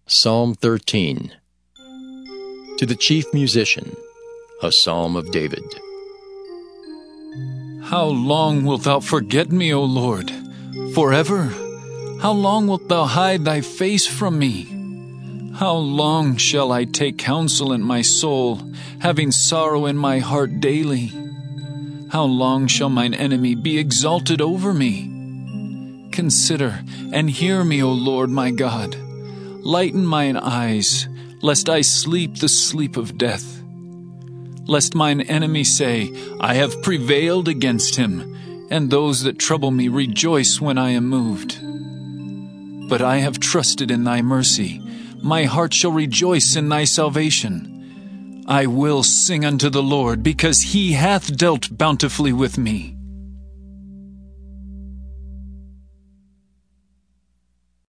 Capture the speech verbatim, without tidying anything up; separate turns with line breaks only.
Psalm thirteen. To the chief musician, a psalm of David.
How long wilt thou forget me, O Lord? Forever? How long wilt thou hide thy face from me? How long shall I take counsel in my soul, having sorrow in my heart daily? How long shall mine enemy be exalted over me? Consider and hear me, O Lord my God. Lighten mine eyes, lest I sleep the sleep of death. Lest mine enemy say, I have prevailed against him, and those that trouble me rejoice when I am moved. But I have trusted in thy mercy. My heart shall rejoice in thy salvation. I will sing unto the Lord, because he hath dealt bountifully with me.